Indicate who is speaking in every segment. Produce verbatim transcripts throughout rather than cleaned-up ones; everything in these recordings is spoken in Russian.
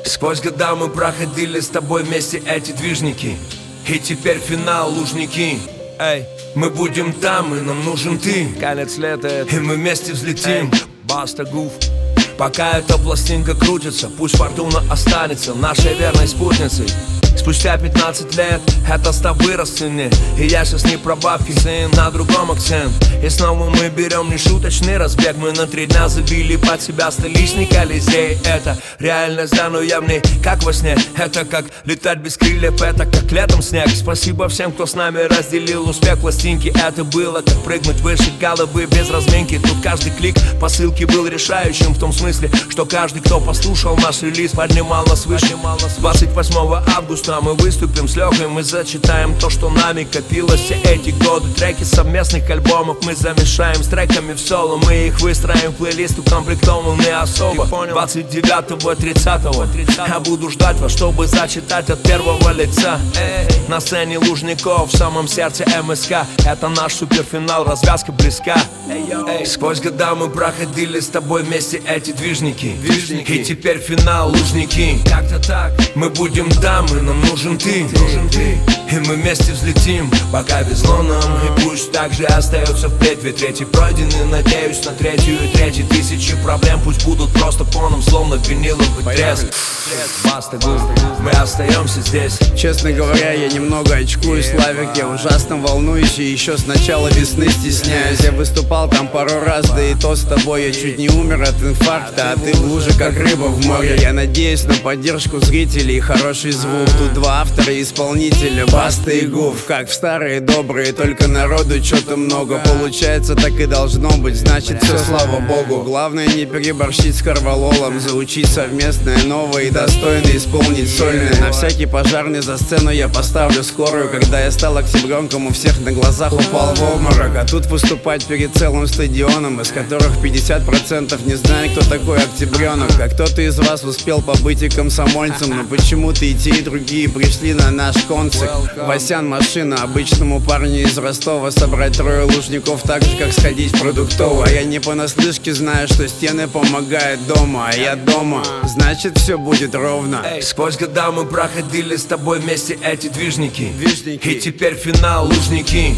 Speaker 1: Сквозь года мы проходили с тобой вместе эти движники, и теперь финал, Лужники. Эй, мы будем там, и нам нужен ты.
Speaker 2: Конец лета,
Speaker 1: и мы вместе взлетим.
Speaker 2: Баста Гуф.
Speaker 1: Пока эта пластинка крутится, пусть фортуна останется нашей верной спутницей. Спустя пятнадцать лет это став вырос в цене, и я сейчас не про бабки, сын, на другом акцент. И снова мы берем нешуточный разбег. Мы на три дня забили под себя столичный Колизей. Это реальность, да, но я в ней как во сне. Это как летать без крыльев, это как летом снег. Спасибо всем, кто с нами разделил успех пластинки. Это было как прыгнуть выше головы без разминки. Тут каждый клик посылки был решающим, в том смысле, что каждый, кто послушал наш релиз, поднимал нас выше. Двадцать восьмого августа мы выступим с Лехой, мы зачитаем то, что нами копилось все эти годы. Треки совместных альбомов мы замешаем с треками в соло. Мы их выстроим в плейлист, укомплектованный особо. Двадцать девятого тридцатого я буду ждать вас, чтобы зачитать от первого лица. На сцене Лужников, в самом сердце эм эс ка. Это наш суперфинал, развязка близка. Сквозь года мы проходили с тобой вместе эти движники, движники. И теперь финал, Лужники. Как-то так, мы будем там, и нам нужен ты, нужен ты. И мы вместе взлетим, пока везло нам. И пусть так же остается впредь. Две трети пройдены, надеюсь на третью и третью. Тысячи проблем пусть будут просто фоном, словно виниловый треск. Баста Гуф, мы остаемся здесь.
Speaker 3: Честно говоря, я немного очкую, Славик, я ужасно волнуюсь. И еще с начала весны стесняюсь. Я выступал там пару раз, да и то с тобой я чуть не умер от инфаркта. А ты в луже, как рыба в море. Я надеюсь на поддержку зрителей и хороший звук. Тут два автора и исполнителя, Баста и Гуф. Как в старые добрые, только народу что-то много. Получается, так и должно быть, значит все, слава богу. Главное не переборщить с Корвалолом, заучить совместное новое и достойно исполнить сольное. На всякий пожарный за сцену я поставлю скорую. Когда я стал октябренком, у всех на глазах упал в обморок. А тут выступать перед целым стадионом, из которых пятьдесят процентов не знает, кто такой октябренок. А кто-то из вас успел побыть и комсомольцем, но почему-то и те, и другие пришли на наш концерт. Васян машина, обычному парню из Ростова собрать трое лужников так же, как сходить в продуктовую. А я не понаслышке знаю, что стены помогают дома, а я дома, значит все будет ровно.
Speaker 1: Сквозь года мы проходили с тобой вместе эти движники, движники. И теперь финал, Лужники.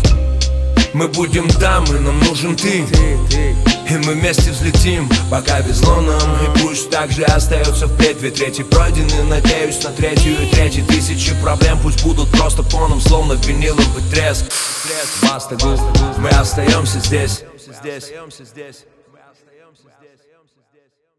Speaker 1: Мы будем там, и нам нужен ты, ты, ты. И мы вместе взлетим, пока везло нам. И пусть так же остается впредь. Две трети пройдены, надеюсь на третью и третью. Тысячи проблем пусть будут просто фоном, словно виниловый треск. Баста Гуф, мы остаемся здесь.